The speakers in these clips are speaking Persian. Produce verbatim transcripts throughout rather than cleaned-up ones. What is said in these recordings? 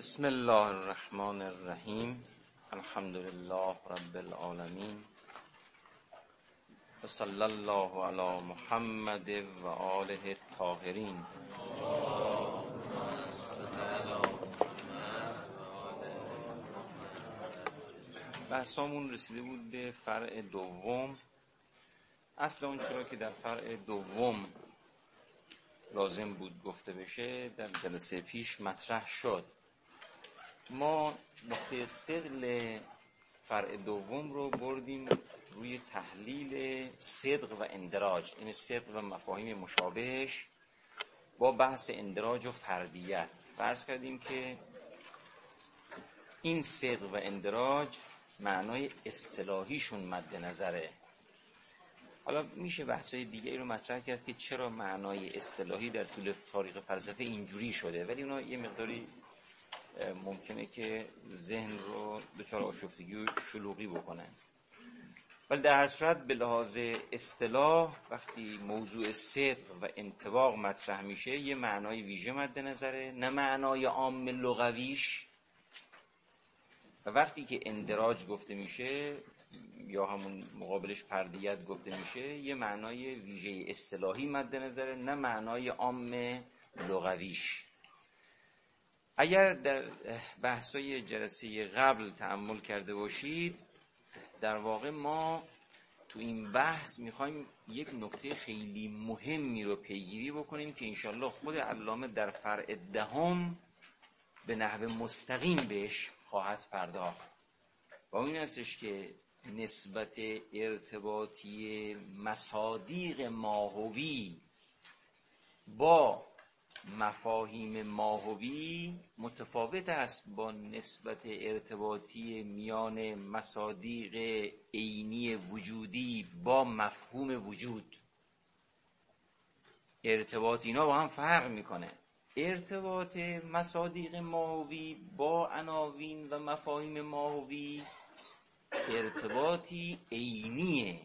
بسم الله الرحمن الرحیم. الحمد لله رب العالمین و صلی الله علی محمد و آله الطاهرین. بحثامون رسیده بود به فرع دوم. اصل اون چرا که در فرع دوم لازم بود گفته بشه در جلسه پیش مطرح شد. ما نقطه ثقل فرع دوم رو بردیم روی تحلیل صدق و اندراج، این صدق و مفاهیم مشابهش با بحث اندراج و فردیت. فرض کردیم که این صدق و اندراج معنای اصطلاحیشون مد نظره. حالا میشه بحثای دیگه رو مطرح کرد که چرا معنای اصطلاحی در طول تاریخ فلسفه اینجوری شده، ولی اونا یه مقداری ممکنه که ذهن رو دچار آشفتگی و شلوغی بکنه. ولی در هر صورت به لحاظ اصطلاح وقتی موضوع صدق و انطباق مطرح میشه یه معنای ویژه مد نظره، نه معنای عام لغویش. و وقتی که اندراج گفته میشه یا همون مقابلش فردیت گفته میشه یه معنای ویژه اصطلاحی مد نظره، نه معنای عام لغویش. اگر در بحثای جلسه قبل تأمل کرده باشید، در واقع ما تو این بحث میخوایم یک نکته خیلی مهمی رو پیگیری بکنیم که انشالله خود علامه در فرع دهم به نحو مستقیم بهش خواهد پرداخت. و این هستش که نسبت ارتباطی مصادیق ماهوی با مفاهیم ماهوی متفاوت است با نسبت ارتباطی میان مصادیق عینی وجودی با مفهوم وجود. ارتباط اینا با هم فرق میکنه. ارتباط مصادیق ماهوی با عناوین و مفاهیم ماهوی ارتباطی عینیه.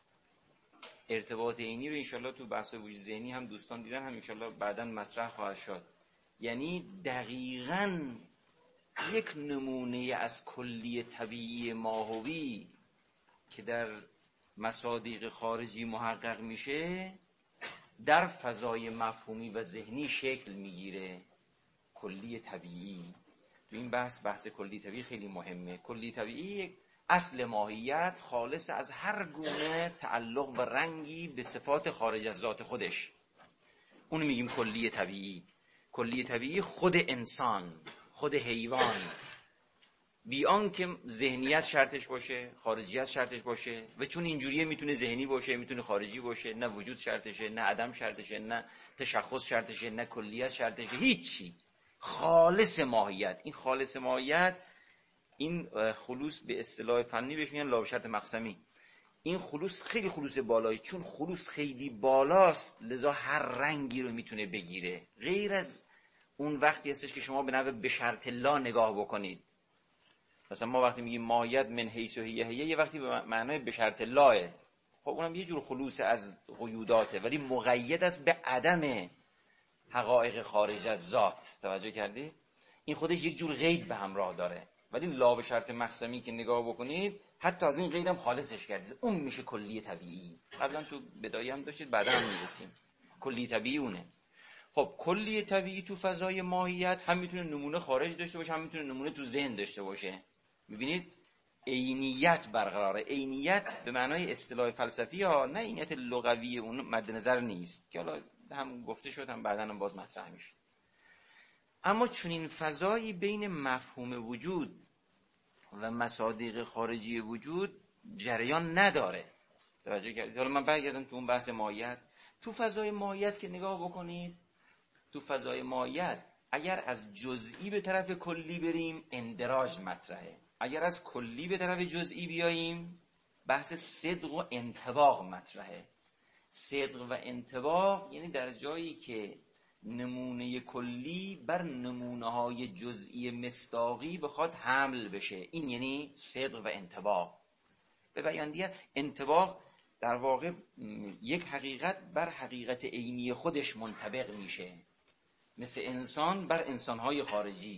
ارتباط عینی رو انشالله تو بحث وجود ذهنی هم دوستان دیدن، هم انشالله بعداً مطرح خواهد شد. یعنی دقیقاً یک نمونه از کلی طبیعی ماهوی که در مصادیق خارجی محقق میشه در فضای مفهومی و ذهنی شکل میگیره. کلی طبیعی تو این بحث بحث کلی طبیعی خیلی مهمه. کلی طبیعی اصل ماهیت خالص از هر گونه تعلق و رنگی به صفات خارج از ذات خودش، اونو میگیم کلی طبیعی. کلی طبیعی خود انسان، خود حیوان، بی آنکه ذهنیت شرطش باشه، خارجیت شرطش باشه. و چون اینجوریه میتونه ذهنی باشه، میتونه خارجی باشه، نه وجود شرطشه، نه عدم شرطشه، نه تشخص شرطشه، نه کلیت شرطشه، هیچی. خالص ماهیت. این خالص ماهیت، این خلوص به اصطلاح فنی بهش میگن لا به شرط مقسمی. این خلوص خیلی خلوص بالایی، چون خلوص خیلی بالاست لذا هر رنگی رو میتونه بگیره. غیر از اون وقتی هستش که شما به نحو به شرط لا نگاه بکنید. مثلا ما وقتی میگیم ماهیت من حیث و هیه هیه یه وقتی به معنای به شرط لاه، خب اونم یه جور خلوص از قیوداته، ولی مقید است به عدم حقایق خارج از ذات. توجه کردی؟ این خودش یک جور قید به همراه داره. ولی لا به شرط مقسمی که نگاه بکنید حتی از این قیدم خالصش کردید، اون میشه کلی طبیعی. قبلا تو بدایه هم داشتید، بعدا هم میرسیم. کلی طبیعی اونه. خب کلی طبیعی تو فضای ماهیت هم میتونه نمونه خارج داشته باشه، هم میتونه نمونه تو ذهن داشته باشه. میبینید عینیت برقراره. عینیت به معنای اصطلاح فلسفی ها، نه عینیت لغوی اون مد نظر نیست که حالا هم گفته شد، هم بعدا هم باز مطرح میشه. اما چون این فضایی بین مفهوم وجود و مصادیق خارجی وجود جریان نداره. توجه کردید؟ حالا من برگردم تو اون بحث ماهیت. تو فضای ماهیت که نگاه بکنید، تو فضای ماهیت اگر از جزئی به طرف کلی بریم اندراج مطرحه، اگر از کلی به طرف جزئی بیاییم بحث صدق و انطباق مطرحه. صدق و انطباق یعنی در جایی که نمونه کلی بر نمونه های جزئی مصداقی بخواد حمل بشه، این یعنی صدق و انطباق. به بیان دیگر انطباق در واقع یک حقیقت بر حقیقت عینی خودش منطبق میشه، مثل انسان بر انسانهای خارجی.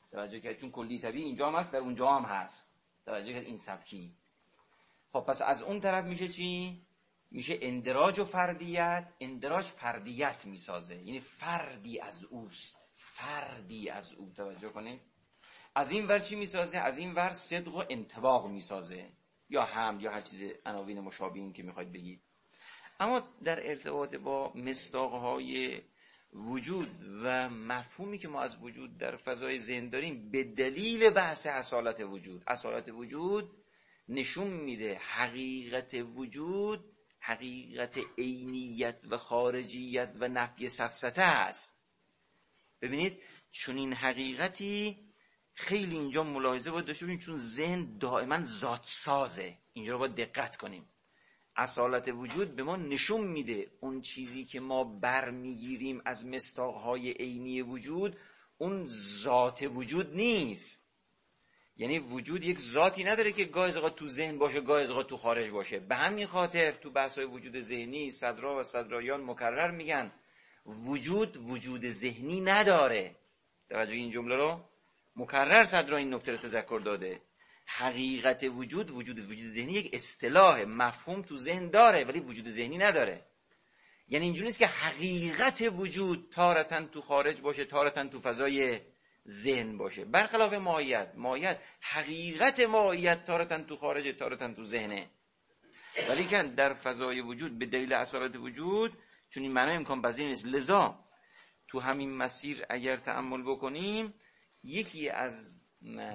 توجه کرد؟ چون کلی طبیعی اینجا هم هست، در اونجا هم هست. توجه کرد؟ این سبکی. خب پس از اون طرف میشه چی؟ میشه اندراج و فردیت. اندراج فردیت میسازه، یعنی فردی از اوست، فردی از او. توجه کنید. از این ور چی میسازه؟ از این ور صدق و انطباق میسازه، یا هم یا هر چیز عناوین مشابهین که میخواید بگید. اما در ارتباط با مصداقهای وجود و مفهومی که ما از وجود در فضای ذهن داریم، به دلیل بحث اصالت وجود، اصالت وجود نشون میده حقیقت وجود حقیقت عینیت و خارجیت و نفی سفسطه است. ببینید چون این حقیقتی خیلی اینجا ملاحظه باید داشته باشیم، چون ذهن دائما ذات سازه. اینجا رو باید دقت کنیم. اصالت وجود به ما نشون میده اون چیزی که ما برمیگیریم از مصداقهای عینی وجود، اون ذات وجود نیست. یعنی وجود یک ذاتی نداره که گاهی از اوقات تو ذهن باشه، گاهی از اوقات تو خارج باشه. به همین خاطر تو بحث‌های وجود ذهنی صدرا و صدرایان مکرر میگن وجود وجود ذهنی نداره. توجه این جمله رو مکرر صدرا این نکته رو تذکر داده. حقیقت وجود وجود وجود ذهنی یک اصطلاح مفهوم تو ذهن داره، ولی وجود ذهنی نداره. یعنی اینجوری نیست که حقیقت وجود تارتن تو خارج باشه، تارتن تو فضای ذهن باشه. برخلاف ماهیت، ماهیت حقیقت ماهیت تارتن تو خارج، تارتن تو ذهنه. ولی که در فضای وجود به دلیل اصالت وجود، چون این معنی امکان پذیر نیست. لذا تو همین مسیر اگر تأمل بکنیم، یکی از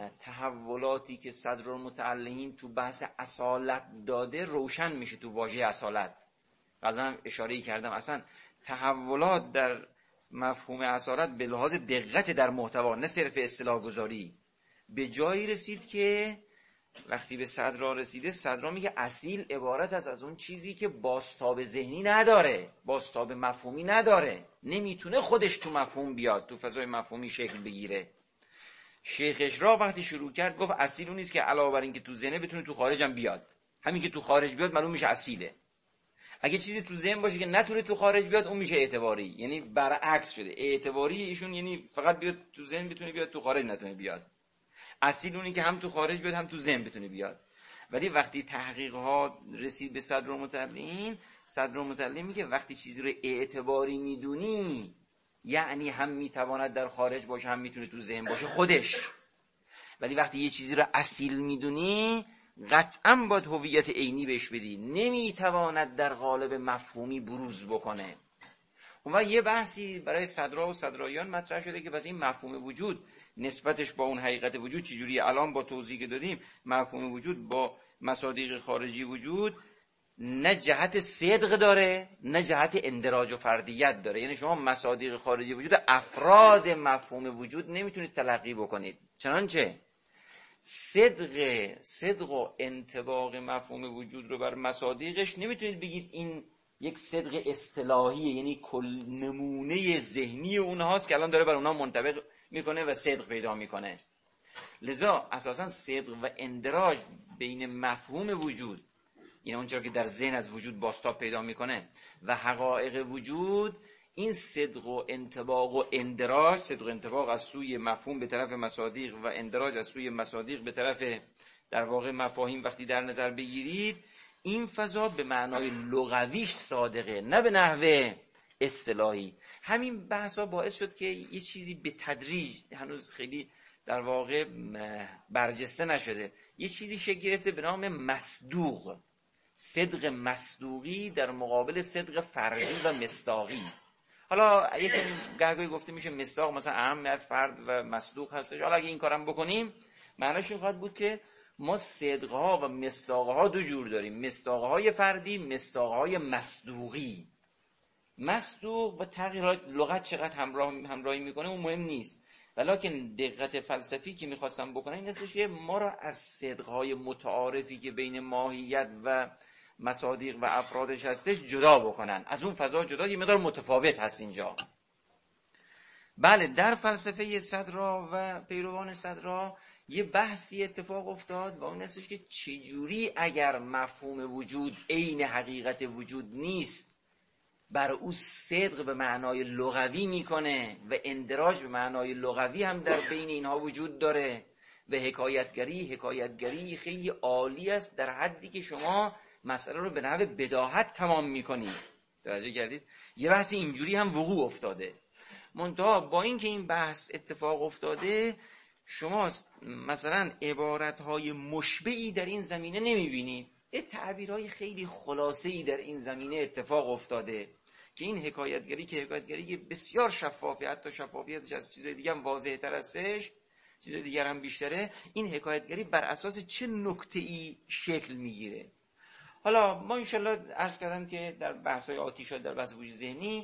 تحولاتی که صدرالمتعلقین تو بحث اصالت داده روشن میشه تو واژه اصالت. قبلا هم اشاره کردم اصلا تحولات در مفهوم اصالت به لحاظ دقت در محتوا، نه صرف اصطلاح گذاری، به جایی رسید که وقتی به صدرا رسیده، صدرا میگه اصیل عبارت است از اون چیزی که بازتاب ذهنی نداره، بازتاب مفهومی نداره، نمیتونه خودش تو مفهوم بیاد، تو فضای مفهومی شکل بگیره. شیخ اشراق وقتی شروع کرد گفت اصیل اون نیست که علاوه بر این که تو ذهنه بتونه تو خارج هم بیاد. همین که تو خارج بیاد معلوم میشه اصیله. اگه چیزی تو ذهن باشه که نتونه تو خارج بیاد، اون میشه اعتباری. یعنی برعکس شده. اعتباری ایشون یعنی فقط بیاد تو ذهن بتونه بیاد، تو خارج نتونه بیاد. اصیل اونی که هم تو خارج بیاد هم تو ذهن بتونه بیاد. ولی وقتی تحقیق ها رسید به صدرالمتعلقین، صدرالمتعلقین میگه وقتی چیزی رو اعتباری میدونی، یعنی هم میتواند در خارج باشه هم میتونه تو ذهن باشه خودش. ولی وقتی یه چیزی رو اصیل میدونی، قطعا باید هویت عینی بهش بدی، نمیتواند در قالب مفهومی بروز بکنه. و یه بحثی برای صدرا و صدرایان مطرح شده که پس این مفهوم وجود نسبتش با اون حقیقت وجود چجوریه. الان با توضیحی که دادیم مفهوم وجود با مصادیق خارجی وجود نه جهت صدق داره نه جهت اندراج و فردیت داره. یعنی شما مصادیق خارجی وجود افراد مفهوم وجود نمیتونید تلقی بکنید، چنانچه صدق صدق و انطباق مفهوم وجود رو بر مصادیقش نمیتونید بگید این یک صدق اصطلاحیه، یعنی کل نمونه ذهنی اونهاست که الان داره بر اونها منطبق میکنه و صدق پیدا میکنه. لذا اساسا صدق و اندراج بین مفهوم وجود، یعنی اونچه که در ذهن از وجود بازتاب پیدا میکنه، و حقایق وجود، این صدق و انطباق و اندراج، صدق و انطباق از سوی مفهوم به طرف مصادیق و اندراج از سوی مصادیق به طرف در واقع مفاهیم وقتی در نظر بگیرید، این فضا به معنای لغویش صادقه، نه به نحوه اصطلاحی. همین بحثا باعث شد که یه چیزی به تدریج، هنوز خیلی در واقع برجسته نشده، یه چیزی شکل گرفته به نام مصدوق. صدق مصدوقی در مقابل صدق فردی و مصداقی. حالا یکم گهگاهی گفته میشه مصداق مثلا اهم از فرد و مصدوق هستش. حالا اگه این کارم بکنیم معناش این خواهد بود که ما صدقها و مصداقها دو جور داریم، مصداقهای فردی، مصداقهای مصدوقی. مصدوق و تغییرات لغت چقدر همراه همراهی میکنه اون مهم نیست، ولیکن دقت فلسفی که میخواستم بکنم این هستش که ما را از صدقهای متعارفی که بین ماهیت و مصادیق و افرادش هستش جدا بکنن، از اون فضا جدا، یه مقدار متفاوت هست اینجا. بله، در فلسفه صدرا و پیروان صدرا یه بحثی اتفاق افتاد و اون هستش که چجوری اگر مفهوم وجود عین حقیقت وجود نیست، بر او صدق به معنای لغوی میکنه و اندراج به معنای لغوی هم در بین اینها وجود داره و حکایتگری حکایتگری خیلی عالی است در حدی که شما مسئله رو به نحو بداهت تمام میکنید. توجه کردید؟ یه بحث اینجوری هم وقوع افتاده، منتها با اینکه این بحث اتفاق افتاده شما مثلا عبارتهای مشبعی در این زمینه نمیبینید، یه تعبیرهای خیلی خلاصه‌ای در این زمینه اتفاق افتاده که این حکایتگری که حکایتگری بسیار شفافه، حتی شفافیتش از چیز دیگه هم واضح تر هستش، چیز دیگر هم بیشتره. این حکایتگری بر اساس چه نکته‌ای شکل میگیره؟ حالا ما انشالله عرض کردم که در بحث‌های آتی شد در بحث وجود ذهنی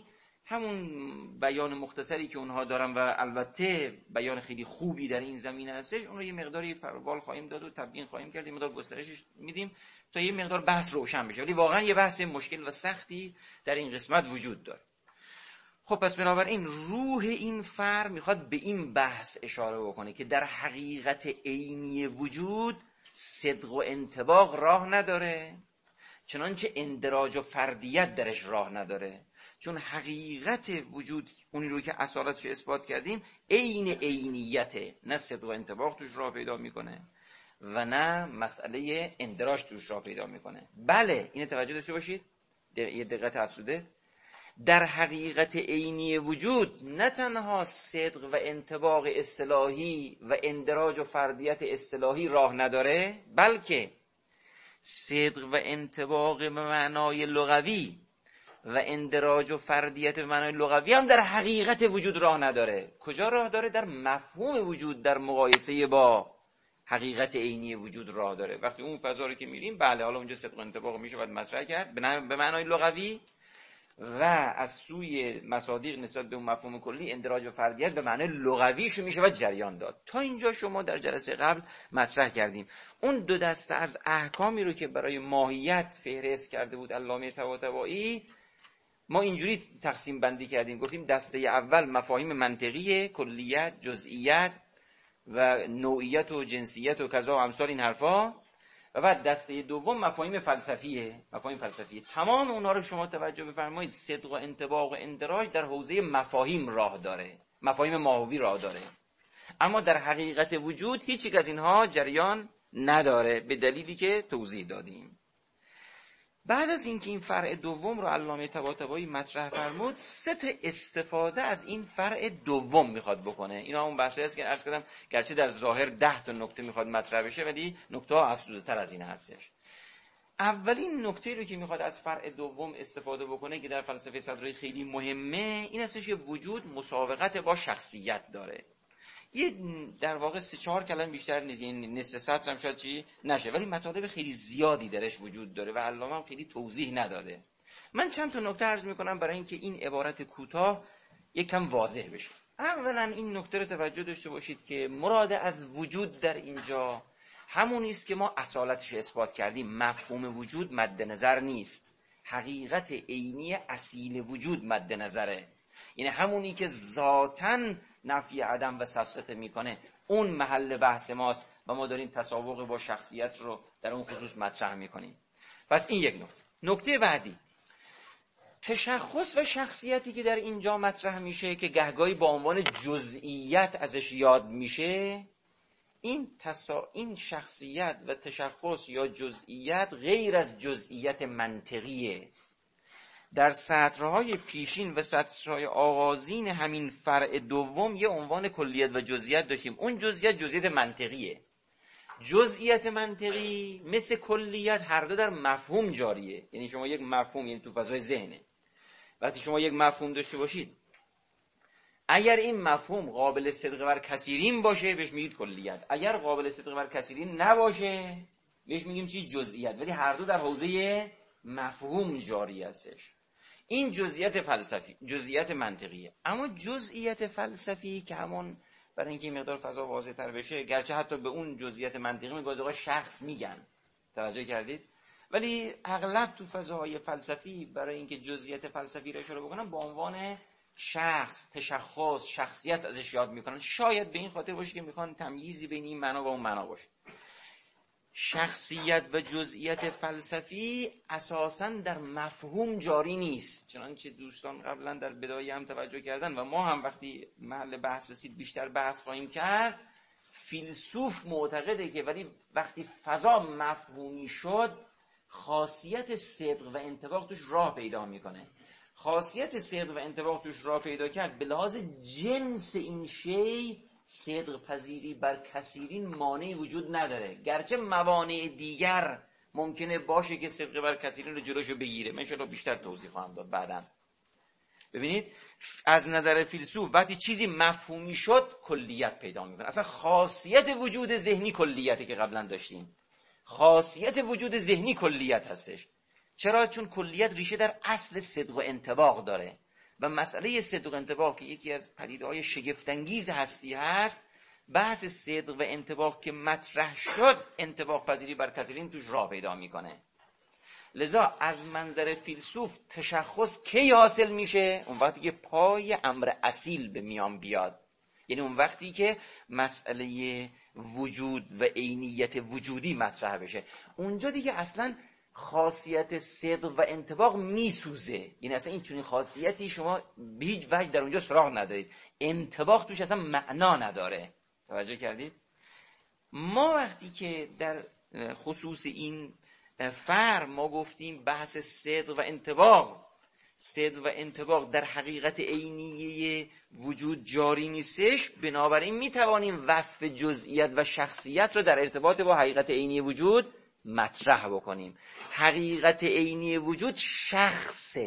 همون بیان مختصری که اونها دارن و البته بیان خیلی خوبی در این زمینه هستش، اون رو یه مقداری پروبال خواهیم داد و تبیین خواهیم کرد، یه مقدار گسترشش میدیم تا یه مقدار بحث روشن بشه، ولی واقعا یه بحث مشکل و سختی در این قسمت وجود داره. خب پس بنابراین روح این فرع میخواد به این بحث اشاره بکنه که در حقیقت عینی وجود صدق و انطباق راه نداره، چنانچه اندراج و فردیت درش راه نداره، چون حقیقت وجود اونی رو که اصالتش اثبات کردیم عین عینیته، نه صدق و انطباق توش راه پیدا میکنه و نه مسئله اندراج توش راه پیدا میکنه. بله این توجه داشته باشید، یه دقت افزوده، در حقیقت عینی وجود نه تنها صدق و انطباق اصطلاحی و اندراج و فردیت اصطلاحی راه نداره، بلکه صدق و انطباق به معنای لغوی و اندراج و فردیت به معنای لغوی هم در حقیقت وجود راه نداره. کجا راه داره؟ در مفهوم وجود در مقایسه با حقیقت عینی وجود راه داره. وقتی اون فضا رو که میریم، بله حالا اونجا صدق و انطباق میشه باید مطرح کرد به معنای لغوی و از سوی مصادیق نسبت به اون مفهوم کلی اندراج و فردیت به معنای لغویش میشه و جریان داد. تا اینجا شما در جلسه قبل مطرح کردیم. اون دو دسته از احکامی رو که برای ماهیت فهرست کرده بود علامه طباطبایی، ما اینجوری تقسیم بندی کردیم، گفتیم دسته اول مفاهیم منطقی، کلیت، جزئیت و نوعیت و جنسیت و کذا و امثال این حرفا، و بعد دسته دوم مفاهیم فلسفیه. مفاهیم فلسفیه تمام اونها رو شما توجه بفرمایید، صدق و انطباق و اندراج در حوزه مفاهیم راه داره، مفاهیم ماهوی راه داره، اما در حقیقت وجود هیچ یک از اینها جریان نداره به دلیلی که توضیح دادیم. بعد از اینکه این فرع دوم رو علامه طباطبایی مطرح فرمود، سه تا استفاده از این فرع دوم میخواد بکنه. اینا اون بحثی است که عرض کردم گرچه در ظاهر ده تا نکته میخواد مطرح بشه ولی نکته ها افزوده تر از این هستش. اولین نکته رو که میخواد از فرع دوم استفاده بکنه که در فلسفه صدرایی خیلی مهمه، این هستش که وجود مسابقت با شخصیت داره. یه در واقع سه چهار کلمه بیشتر نیست، یعنی نصف سطر هم شاید چی نشه، ولی مطالب خیلی زیادی درش وجود داره و علامه هم خیلی توضیح نداده. من چند تا نکته عرض میکنم برای اینکه این عبارت کوتاه یکم واضح بشه. اولا این نکته رو توجه داشته باشید که مراد از وجود در اینجا همونی است که ما اصالتش اثبات کردیم، مفهوم وجود مد نظر نیست، حقیقت عینی اصیل وجود مد نظره، یعنی همونی که ذاتاً نفی عدم و سفسطه میکنه اون محل بحث ماست و ما داریم تسابق با شخصیت رو در اون خصوص مطرح میکنیم. پس این یک نکته. نکته بعدی، تشخص و شخصیتی که در اینجا مطرح میشه که گهگاهی با عنوان جزئیت ازش یاد میشه، این تسا... این شخصیت و تشخص یا جزئیت غیر از جزئیت منطقیه. در سطرهای پیشین و سطرهای آغازین همین فرع دوم یه عنوان کلیت و جزئیت داشتیم. اون جزئیت جزئیت منطقیه. جزئیت منطقی مثل کلیت هر دو در مفهوم جاریه، یعنی شما یک مفهوم، یعنی تو فضای ذهنه، وقتی شما یک مفهوم داشته باشید، اگر این مفهوم قابل صدق بر کثیرین باشه بهش میگید کلیت، اگر قابل صدق بر کثیرین نباشه بهش میگیم چی؟ جزئیت. ولی هر دو در حوزه مفهوم جاری هستش. این جزئیات فلسفی، جزئیات منطقیه. اما جزئیات فلسفی که همون برای اینکه این مقدار فضا واضح تر بشه، گرچه حتی به اون جزئیات منطقی میگه شخص میگن، توجه کردید، ولی اغلب تو فضاهای فلسفی برای اینکه جزئیات فلسفی رو اشاره بکنن با عنوان شخص، تشخص، شخصیت ازش یاد میکنن. شاید به این خاطر باشه که میخوان تمییزی بین این معنا و اون معنا باشه. شخصیت و جزئیت فلسفی اساساً در مفهوم جاری نیست، چنانچه دوستان قبلا در بدایه هم توجه کردن و ما هم وقتی محل بحث رسید بیشتر بحث خواهیم کرد. فیلسوف معتقده که ولی وقتی فضا مفهومی شد خاصیت صدق و انطباق توش راه پیدا میکنه. خاصیت صدق و انطباق توش راه پیدا کرد به لحاظ جنس این شی صدق پذیری بر کثیرین مانعی وجود نداره، گرچه موانع دیگر ممکنه باشه که صدق بر کثیرین رو جلوشو بگیره. من انشاءالله بیشتر توضیح خواهم داد بعداً. ببینید از نظر فیلسوف وقتی چیزی مفهومی شد کلیت پیدا میکنه. اصلا خاصیت وجود ذهنی کلیتی که قبلا داشتیم، خاصیت وجود ذهنی کلیت هستش. چرا؟ چون کلیت ریشه در اصل صدق و انطباق داره و مسئله صدق و انطباق که یکی از پدیده‌های شگفت‌انگیز هستی هست، بحث صدق و انطباق که مطرح شد انطباق پذیری بر کثیرین توش راه پیدا میکنه. لذا از منظر فیلسوف تشخص کی حاصل میشه؟ اون وقتی که پای امر اصیل به میان بیاد، یعنی اون وقتی که مسئله وجود و عینیت وجودی مطرح بشه. اونجا دیگه اصلا خاصیت صدق و انطباق میسوزه، یعنی اصلا این چنین خاصیتی شما به هیچ وجه در اونجا سراغ ندارید، انطباق توش اصلا معنا نداره. توجه کردید؟ ما وقتی که در خصوص این فر ما گفتیم بحث صدق و انطباق، صدق و انطباق در حقیقت عینیه وجود جاری نیستش، بنابراین میتوانیم وصف جزئیت و شخصیت رو در ارتباط با حقیقت عینی وجود مطرح بکنیم. حقیقت عینی وجود شخص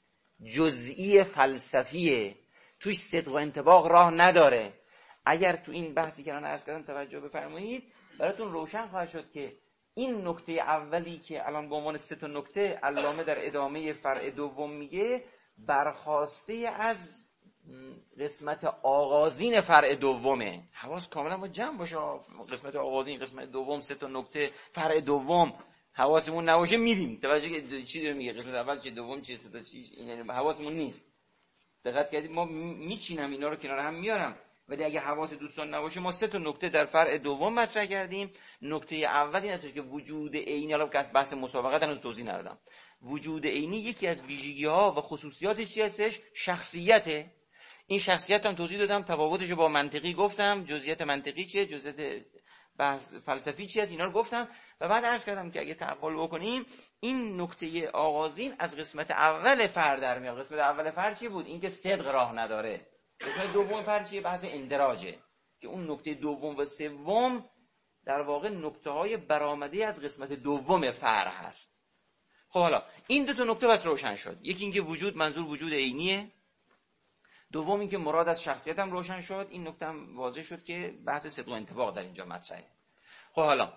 جزئی فلسفیه، توش صدق و انطباق راه نداره. اگر تو این بحثی که الان عرض کردم توجه بفرمایید براتون روشن خواهد شد که این نکته اولی که الان به عنوان سه تا نکته علامه در ادامه فرع دوم میگه برخواسته از قسمت آغازین فرع دومه. حواس کاملا با جمع باشه، قسمت آغازین، قسمت دوم، سه تا نکته فرع دوم حواسمون نباشه میریم. توجه چی داره میگه؟ قسمت اول چی، دوم چی، سه تا چی، این حواسمون نیست. دقت کردید؟ ما میچینم اینا رو کنار هم میارم، ولی اگه حواس دوستان نباشه ما سه تا نکته در فرع دوم مطرح کردیم. نکته اول این هستش که وجود عینی، حالا که بحث مسابقات هنوز توضیح ندادم، وجود عینی یکی از ویژگی‌ها و خصوصیاتش چی هستش؟ شخصیته. این شخصیت هم توضیح دادم، تفاوتش رو با منطقی گفتم، جزئیات منطقی چیه، جزئیات بحث فلسفی چیه، اینا رو گفتم و بعد عرض کردم که اگه تعقل بکنیم این نکته آغازین از قسمت اول فر در میاد. قسمت اول فر چی بود؟ این که صدق راه نداره. قسمت دوم فر چیه؟ بحث اندراجه که اون نکته دوم و سوم در واقع نکته‌های برآمده از قسمت دوم فر هست. خب حالا این دو تا نکته بس روشن شد. یکی اینکه وجود منظور وجود عینیه، دوم اینکه مراد از شخصیت هم روشن شد. این نکته هم واضح شد که بحث صدق و انطباق در اینجا مطرحه. خب حالا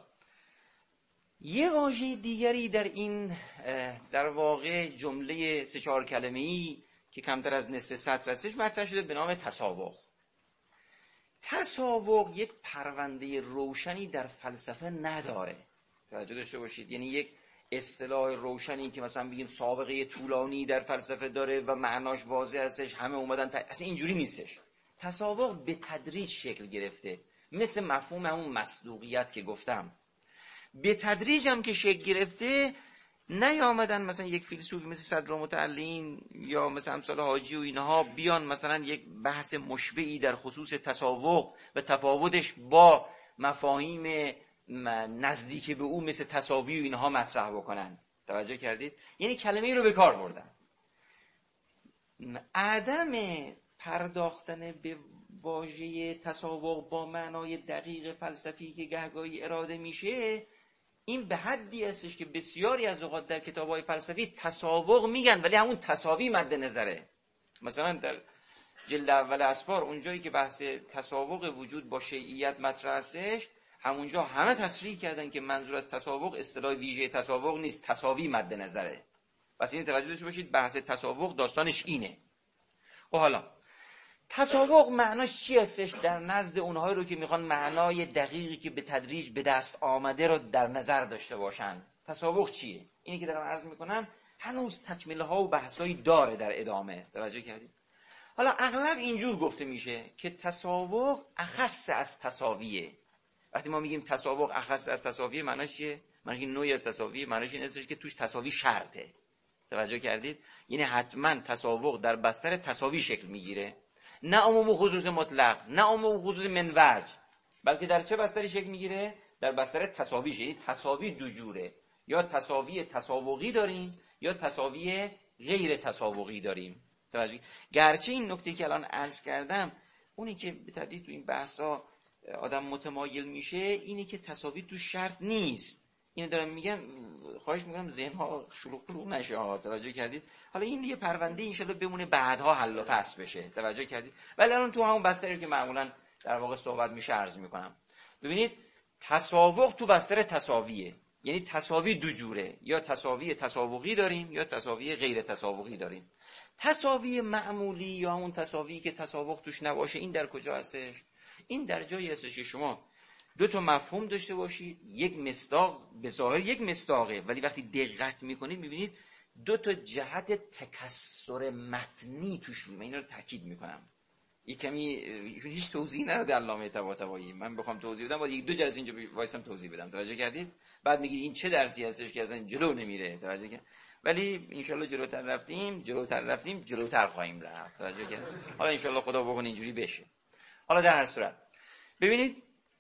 یه واژه دیگری در این در واقع جمله سه چهار کلمه‌ای که کمتر از نصف سطر هستش مطرح شده به نام تسابق. تسابق یک پرونده روشنی در فلسفه نداره. توجه داشته باشید، یعنی یک اصطلاح روشنی که مثلا بگیم سابقه طولانی در فلسفه داره و معناش واضح هستش، همه اومدن ت... اصلا اینجوری نیستش. تسابق به تدریج شکل گرفته، مثل مفهوم همون مصدوقیت که گفتم. به تدریج هم که شکل گرفته، نیامدن مثلا یک فیلسوفی مثل صدرالمتعلین یا مثلا امثال حاجی و اینها بیان مثلا یک بحث مشبعی در خصوص تسابق و تفاوتش با مفاهیم نزدیک به او مثل تساوی و اینها مطرح بکنن. توجه کردید؟ یعنی کلمه ای رو به کار بردن. عدم پرداختن به واژه تسابق با معنای دقیق فلسفی که گهگاهی اراده میشه، این به حدی هستش که بسیاری از اوقات در کتاب‌های فلسفی تسابق میگن ولی همون تساوی مد نظره. مثلا در جلد اول اسفار اونجایی که بحث تسابق وجود با شیعیت مطرح هستش، همونجا همه تصریح کردن که منظور از تسابق اصطلاح ویژه تسابق نیست، تساوی مد نظره. پس این توجه داشته باشید، بحث تسابق داستانش اینه. خب حالا تسابق معناش چی هستش در نزد اونهایی رو که میخوان معنای دقیقی که به تدریج به دست آمده رو در نظر داشته باشن؟ تسابق چیه؟ اینی که دارم عرض میکنم هنوز تکمله ها و بحثایی داره در ادامه. توجه کردید؟ حالا اغلب اینجور گفته میشه که تسابق اخص از تساویه. وقتی ما میگیم تساوق اخص از تساوی، معناش چیه؟ معنی نوعی از تساوی، معناش این هستش که توش تساوی شرطه. توجه کردید؟ یعنی حتما تساوق در بستر تساوی شکل میگیره، نه عموم و خصوص مطلق، نه عموم و خصوص منوج، بلکه در چه بستری شکل میگیره؟ در بستر تساوی. شید تساوی دو جوره، یا تساوی تساوقی داریم یا تساوی غیر تساوقی داریم. توجه، گرچه این نکته که الان عرض کردم اونی که به تدریج تو این بحثا آدم متمایل میشه اینی که تساوی تو شرط نیست. اینو دارم میگم، خواهش میکنم ذهن‌ها شلوغ پلوغ نشه ها. توجه کردید؟ حالا این یه پرونده ان شاءالله بمونه بعدها حل و فصل بشه. توجه کردید؟ ولی الان تو همون بستری که معمولا در واقع صحبت میشه عرض میکنم. ببینید تساوق تو بستر تساویه، یعنی تساوی دو جوره، یا تساوی تساوقی داریم یا تساوی غیر تساوقی داریم. تساوی معمولی یا همون تساوی که تساوق توش نباشه، این در کجا هستش؟ این در جایی هستش که شما دو تا مفهوم داشته باشید، یک مصداق به ظاهر یک مصداقه، ولی وقتی دقت میکنید میبینید دو تا جهت تکسر متنی توش. من این رو تاکید میکنم، یک کمی هیچ توضیح نداده علامه طباطبایی، من بخوام توضیح بدم باید یک دو جلسه اینجا وایسم توضیح بدم. توجه کردید؟ بعد میگید این چه درسی هستش که اصلا جلو نمیره. توجه کردید؟ ولی ان شاءالله جلوتر رفتیم جلوتر رفتیم جلوتر خواهیم رفت. توجه کردید؟ حالا ان شاءالله خدا بکنه اینجوری بشه. حالا در هر صورت ببینید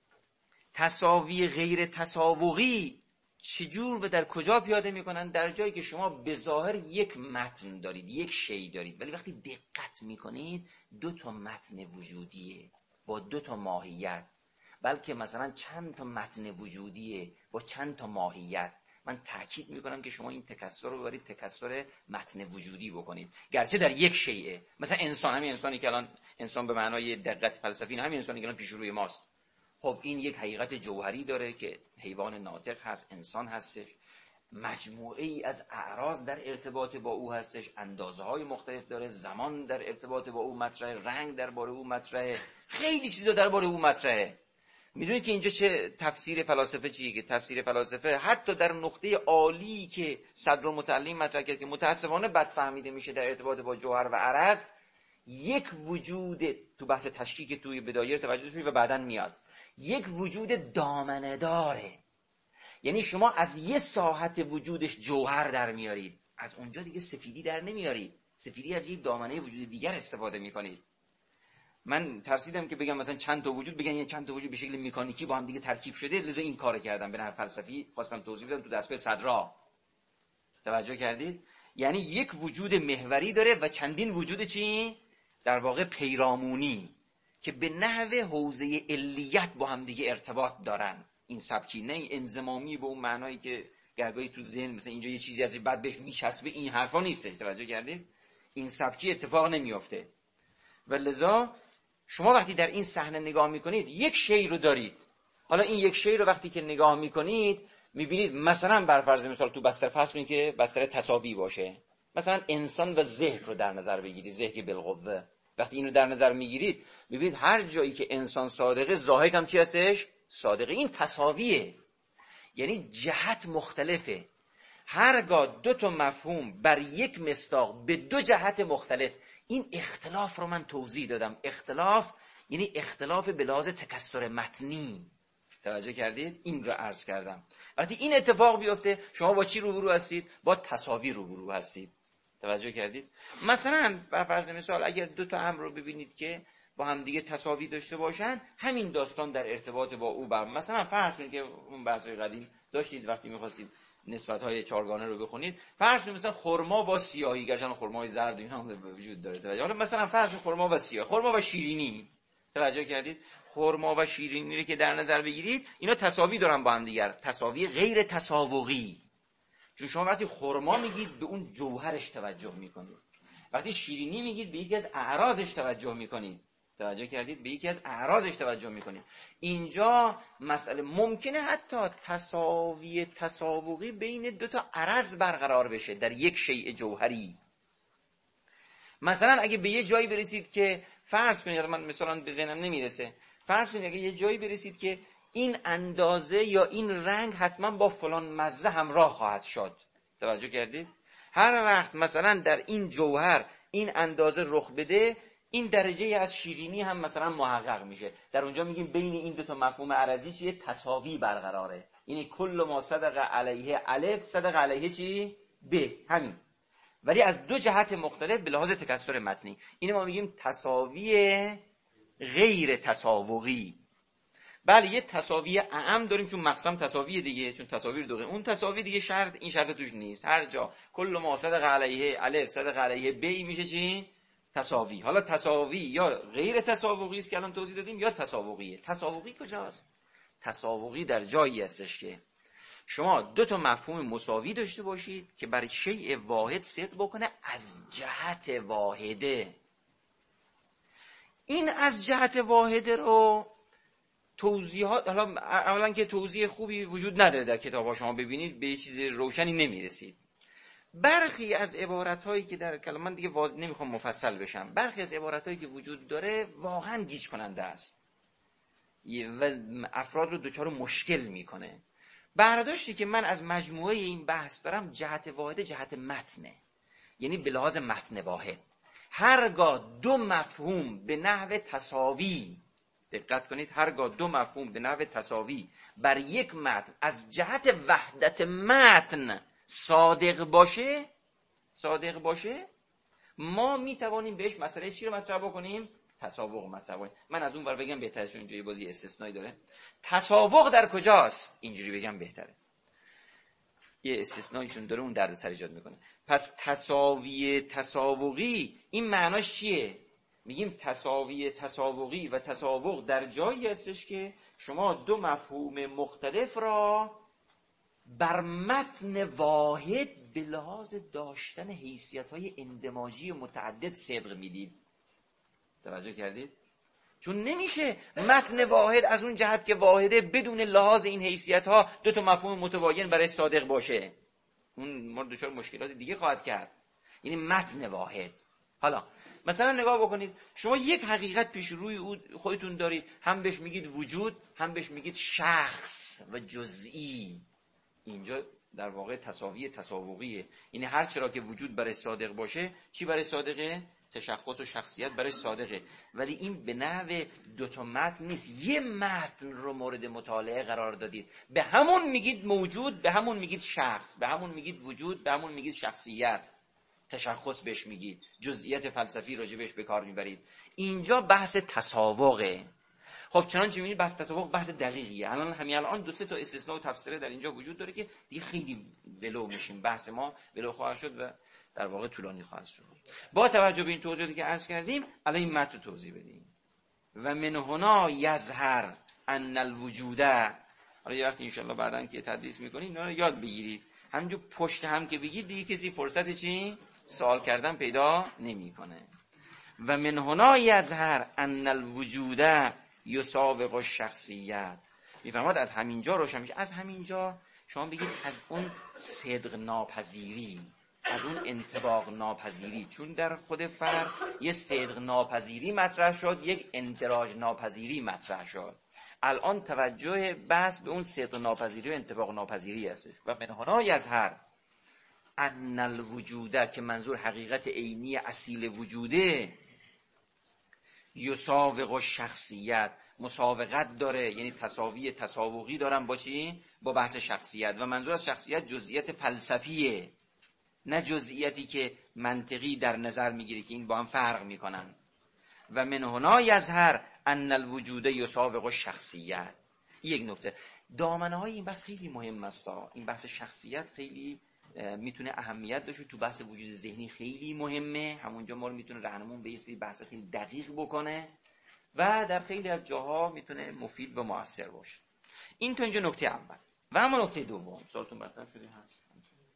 تساوی غیر تساوقی چجور و در کجا پیاده میکنن؟ در جایی که شما به ظاهر یک متن دارید، یک شی دارید، ولی وقتی دقت میکنید دو تا متن وجودیه با دو تا ماهیت، بلکه مثلا چند تا متن وجودیه با چند تا ماهیت. من تاکید میکنم که شما این تکسر رو ببرید تکسر متن وجودی بکنید، گرچه در یک شیء. مثلا انسان، همین انسانی که الان انسان به معنای دقت فلسفی، همین انسانی که الان پیش روی ماست، خب این یک حقیقت جوهری داره که حیوان ناطق هست، انسان هستش، مجموعه ای از اعراض در ارتباط با او هستش، اندازه های مختلف داره، زمان در ارتباط با او مطرحه، رنگ درباره او مطرحه، خیلی چیزا درباره او مطرحه. میدونید که اینجا چه تفسیر فلاسفه چیه؟ که تفسیر فلاسفه حتی در نقطه عالی که صدرالمتعلم مطرح کرد که متاسفانه بد فهمیده میشه در ارتباط با جوهر و عرض، یک وجود تو بحث تشکیک توی بدایر توجه شوید و بعداً میاد، یک وجود دامنه داره. یعنی شما از یه ساحت وجودش جوهر در میارید، از اونجا دیگه سفیدی در نمیارید، سفیدی از یک دامنه وجود دیگر استفاده میکنید. من ترسیدم که بگم مثلا چند تا وجود، بگن یه چند تا وجود به شکل مکانیکی با هم دیگه ترکیب شده، لذا این کارو کردم. به نحو فلسفی خواستم توضیح بدم تو دستگاه صدرا. توجه کردید؟ یعنی یک وجود محوری داره و چندین وجود چی؟ در واقع پیرامونی که به نحو حوزه علیت با هم دیگه ارتباط دارن. این سبکی نه انضمامی به اون معنایی که گرگایی تو ذهن مثلا اینجا یه چیزی از بعد بهش میچسبه، این حرفا نیستش. توجه کردید؟ این سبکی اتفاق نمیافته. و لذا شما وقتی در این صحنه نگاه میکنید یک شی رو دارید. حالا این یک شی رو وقتی که نگاه میکنید میبینید مثلا بر فرض مثال تو بستر فرض کنید که بستر تساوی باشه، مثلا انسان و ذهن رو در نظر بگیرید، ذهن بالقوه. وقتی این رو در نظر میگیرید میبینید هر جایی که انسان صادقه، زاهد هم چی هستش؟ صادقه. این تساویه، یعنی جهت مختلفه. هرگاه دو تا مفهوم بر یک مصداق به دو جهت مختلف، این اختلاف رو من توضیح دادم. اختلاف یعنی اختلاف به لحاظ تکسر متنی. توجه کردید؟ این رو عرض کردم. وقتی این اتفاق بیفته شما با چی روبرو هستید؟ با تساوی روبرو هستید. توجه کردید؟ مثلا بر فرض مثال اگر دو تا امر رو ببینید که با هم دیگه تساوی داشته باشن، همین داستان در ارتباط با او بر مثلا فرض کنید که اون بحث‌های قدیم داشتید وقتی می‌خواستید نسبت‌های چهارگانه رو بخونید، فرض کنید مثلا خرما با سیاهی، گرچه خرمای زرد اینا هم وجود داره. توجه، حالا مثلا فرض کنید خرما و سیاه، خرما و شیرینی. توجه کردید؟ خرما و شیرینی رو که در نظر بگیرید، اینا تساوی دارن با هم دیگر، تساوی غیر تساوقی. چون شما وقتی خرما میگید به اون جوهرش توجه میکنید، وقتی شیرینی میگید به یکی از اعراضش توجه میکنید. توجه کردید؟ به یکی از اعراضش توجه میکنید. اینجا مسئله ممکنه حتی تساوی تساوقی بین دو تا عرض برقرار بشه در یک شیء جوهری. مثلا اگه به یه جایی برسید که فرض کنید، من مثلا به ذهنم نمیرسه، فرض کنید اگه یه جایی برسید که این اندازه یا این رنگ حتما با فلان مزه همراه خواهد شد. توجه کردید؟ هر وقت مثلا در این جوهر این اندازه رخ بده، این درجه از شیرینی هم مثلا محقق میشه. در اونجا میگیم بین این دو تا مفهوم عرضی چیه؟ تساوی برقراره. یعنی کل ما صدق علیه الف صدق علیه چی؟ ب، همین. ولی از دو جهت مختلف به لحاظ تکثر متنی. اینو ما میگیم تساوی غیر تساوقی. بله یه تساوی اعم داریم چون مقسم تساوی دیگه، چون تساوی رو دوغه. اون تساوی دیگه شرط، این شرط توش نیست. هر جا کل ما صدق علیه الف صدق علیه ب میشه چی؟ تساوی. حالا تساوی یا غیر تساوقی است که الان توضیح دادیم یا تساوقیه. تساوقی کجاست؟ تساوقی در جایی هستش که شما دو تا مفهوم مساوی داشته باشید که برای شیء واحد صدق بکنه از جهت واحده. این از جهت واحده رو توضیحات، حالا اولا که توضیح خوبی وجود نداره در کتاب‌ها، شما ببینید به چیز روشنی نمیرسید. برخی از عبارت‌هایی که در کلام، من دیگه واضح نمیخوام مفصل بشم، برخی از عبارت‌هایی که وجود داره واقعا گیج کننده است و افراد رو دچار مشکل میکنه. برداشتی که من از مجموعه این بحث دارم جهت واحده جهت متنه، یعنی به لحاظ متن واحد. هرگاه دو مفهوم به نحو تساوی، دقت کنید، هرگاه دو مفهوم به نحو تساوی بر یک متن از جهت وحدت متن صادق باشه صادق باشه ما می توانیم بهش مسئله چی رو مطرح بکنیم؟ تساوق مطرح بکنیم. من از اون ور بگم بهتره، چون اینجوری بازی استثنایی داره. تساوق در کجاست؟ اینجوری بگم بهتره. یه استثنایی چون داره اون دردسر ایجاد میکنه. پس تساوی تساوقی این معناش چیه؟ میگیم تساوی تساوقی و تساوق در جایی هستش که شما دو مفهوم مختلف را بر متن واحد به لحاظ داشتن حیثیت‌های اندماجی متعدد صدق میدید. توجه کردید؟ چون نمیشه متن واحد از اون جهت که واحده بدون لحاظ این حیثیت‌ها دو تا مفهوم متباین برای صادق باشه. اون ما دچار مشکلات دیگه خواهد کرد. یعنی متن واحد. حالا مثلا نگاه بکنید، شما یک حقیقت پیش روی خودتون دارید، هم بهش میگید وجود، هم بهش میگید شخص و جزئی. اینجا در واقع تساوی تساوقیه. یعنی هر چرا که وجود برای صادق باشه، چی برای صادقه؟ تشخص و شخصیت برای صادقه. ولی این به نحو دوتا متن نیست، یه متن رو مورد مطالعه قرار دادید، به همون میگید موجود، به همون میگید شخص، به همون میگید وجود، به همون میگید شخصیت، تشخص بهش میگید، جزئیات فلسفی راجبش به کار میبرید. اینجا بحث تساوقه. خب چنانچه می‌بینید بحث تساوق بحث دقیقیه. الان همین الان دو سه تا استثناء و تفسیره در اینجا وجود داره که دیگه خیلی ولو میشیم، بحث ما ولو خواهد شد و در واقع طولانی خواهد شد. با توجه به این توضیحاتی که عرض کردیم الان این متن توضیح بدیم. و من هنا یظهر ان الوجود، حالا یه وقتی ان شاء الله بعداً که تدریس می‌کنید اینا رو یاد بگیرید. همینجور پشت هم که بگید دیگه کسی فرصت چی سوال کردن پیدا نمی‌کنه. و من هنا یظهر ان الوجود یسابق الشخصیت. میفرماد از همینجا روشن میشه. از همینجا شما بگید از اون صدق ناپذیری، از اون انطباق ناپذیری، چون در خود فرد یه صدق ناپذیری مطرح شد، یک انتراج ناپذیری مطرح شد. الان توجه بحث به اون صدق ناپذیری و انطباق ناپذیری هست. و من هنا یظهر ان الوجود، که منظور حقیقت عینی اصیل وجوده، یسابق الشخصیت، مسابقت داره، یعنی تساوی تساوقی دارن با چی؟ با بحث شخصیت. و منظور از شخصیت جزئیات فلسفیه، نه جزئیاتی که منطقی در نظر میگیری که این با هم فرق میکنن. و من هنا یظهر ان الوجود یسابق الشخصیت. یک نکته دامنه های این بحث خیلی مهم است. این بحث شخصیت خیلی میتونه اهمیت داشته، تو بحث وجود ذهنی خیلی مهمه، همونجا ما رو میتونه راهنمون به یه سری بحث خیلی دقیق بکنه و در خیلی از جاها میتونه مفید و مؤثر باشه. این تا اینجا نکته اول. و اما نکته دوم، سوالتون مطرح شده هست؟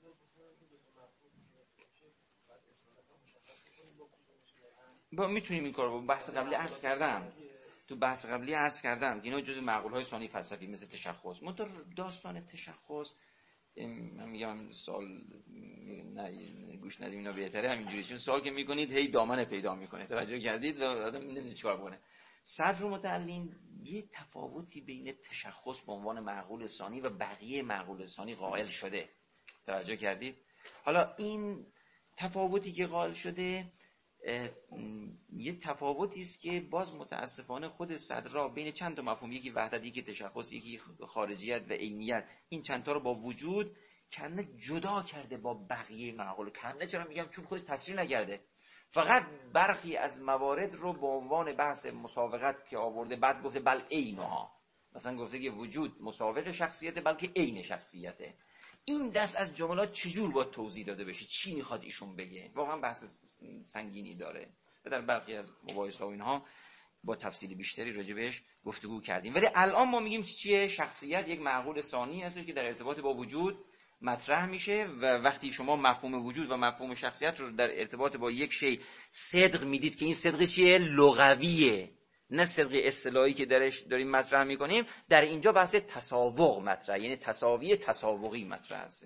با میتونیم این کارو، بحث قبلی عرض کردم تو بحث قبلی عرض کردم که اینا جزء معقول‌های ثانی فلسفی مثل تشخص. منتها داستان تشخص من میگم سوال نه گوش ندیم اینا بهتره همینجوری، چون سوال که میکنید هی دامنه پیدا میکنه. توجه کردید و آدم نمیدونه چیکار بکنه. صدر متعلین یه تفاوتی بین تشخص به عنوان معقول ثانی و بقیه معقول ثانی قائل شده. توجه کردید؟ حالا این تفاوتی که قائل شده یه تفاوتی است که باز متاسفانه خود صدرا بین چند تا مفهوم، یکی وحدت، یکی تشخص، یکی خارجیت و عینیت، این چند تا رو با وجود کنه جدا کرده با بقیه معقول. کنه چرا میگم؟ چون خودش تصریح نکرده، فقط برخی از موارد رو به عنوان بحث مسابقت که آورده، بعد گفته بل عینها، مثلا گفته که وجود مسابق شخصیته بلکه عین شخصیته. این دست از جملات چجور با توضیح داده بشه؟ چی میخواد ایشون بگه؟ واقعا بحث سنگینی داره و در برخی از مباحث و اینها با تفصیل بیشتری راجع بهش گفتگو کردیم. ولی الان ما میگیم چیه؟ شخصیت یک معقول ثانی هستش که در ارتباط با وجود مطرح میشه و وقتی شما مفهوم وجود و مفهوم شخصیت رو در ارتباط با یک شی صدق میدید که این صدق چیه؟ لغویه، نه صدق اصطلاحی که درش داریم مطرح میکنیم. در اینجا بحث تساوق مطرح، یعنی تساوی تساوقی مطرح است.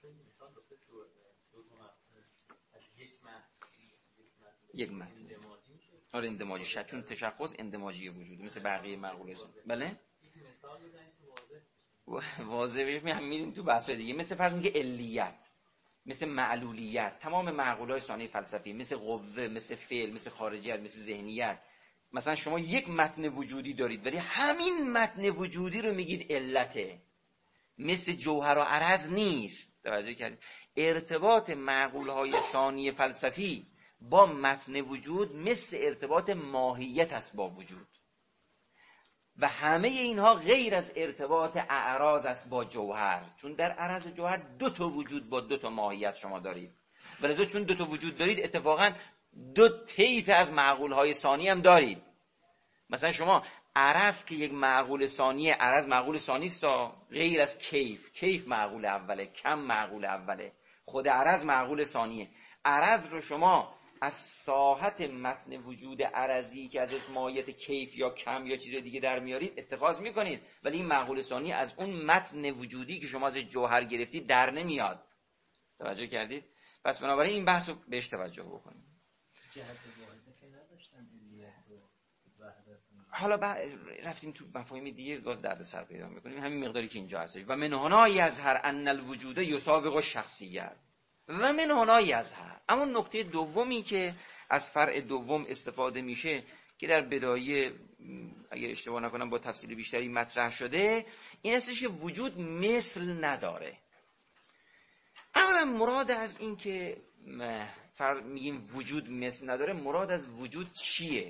یک متن آره اندماجی شد، چون تشخص اندماجی وجود مثل بقیه معقوله. بله واضح میریم تو بحث دیگه، مثل فرض میگه علیت، مثل معلولیت، تمام معقولات ثانی فلسفی، مثل قوه، مثل فعل، مثل خارجیت، مثل ذهنیت. مثلا شما یک متن وجودی دارید ولی همین متن وجودی رو میگید علته، مثل جوهر و عرض نیست. توجه کردید؟ ارتباط معقولهای ثانی فلسفی با متن وجود مثل ارتباط ماهیت است با وجود و همه اینها غیر از ارتباط اعراض است با جوهر، چون در عرض و جوهر دو تا وجود با دو تا ماهیت شما دارید. ولی چون دو تا وجود دارید اتفاقا دو طیف از معقولهای ثانی هم دارید. مثلا شما عرض که یک معقول ثانیه، عرض معقول ثانی است غیر از کیف. کیف معقول اوله، کم معقول اوله، خود عرض معقول ثانیه. عرض رو شما از ساحت متن وجود عرضی که ازش ماهیت کیف یا کم یا چیز دیگه در میارید اتخاذ میکنید، ولی این معقول ثانی از اون متن وجودی که شما ازش جوهر گرفتید در نمیاد. توجه کردید؟ پس بنابراین این بحث رو بهش توجه بکنید. حالا بعد رفتیم تو مفاهیم دیگه باز درد سر پیدا میکنیم، همین مقداری که اینجا هستش. و من هنا یظهر ان الوجود یسابق الشخصیت و من هنا یظهر. اما نکته دومی که از فرع دوم استفاده میشه که در بدایه اگه اشتباه نکنم با تفصیل بیشتری مطرح شده، این هستش که وجود مثل نداره. اولا مراد از این که میگیم وجود مثل نداره، مراد از وجود چیه؟